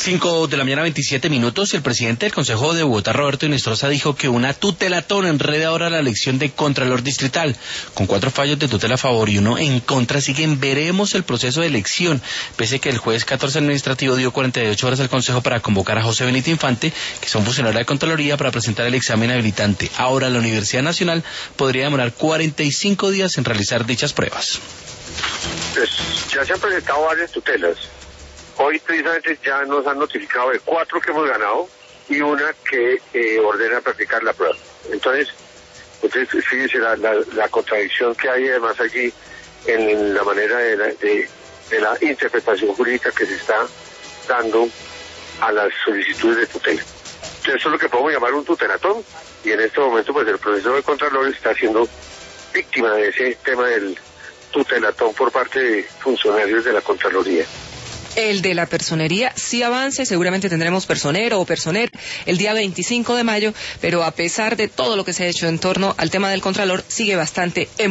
5 de la mañana, 27 minutos. El presidente del Consejo de Bogotá, Roberto Inestrosa, dijo que una tutelatón enreda ahora la elección de Contralor Distrital. Con 4 fallos de tutela a favor y 1 en contra, siguen veremos el proceso de elección, pese a que el juez 14 administrativo dio 48 horas al Consejo para convocar a José Benito Infante, que es un funcionario de Contraloría, para presentar el examen habilitante. Ahora la Universidad Nacional podría demorar 45 días en realizar dichas pruebas. Pues ya se han presentado varias tutelas. Hoy precisamente ya nos han notificado de 4 que hemos ganado y una que ordena practicar la prueba. Entonces fíjese la contradicción que hay además allí en la manera de la interpretación jurídica que se está dando a las solicitudes de tutela. Entonces eso es lo que podemos llamar un tutelatón, y en este momento pues el profesor de Contralor está siendo víctima de ese tema del tutelatón por parte de funcionarios de la Contraloría. El de la personería sí avanza y seguramente tendremos personero o personer el día 25 de mayo, pero a pesar de todo lo que se ha hecho en torno al tema del Contralor, sigue bastante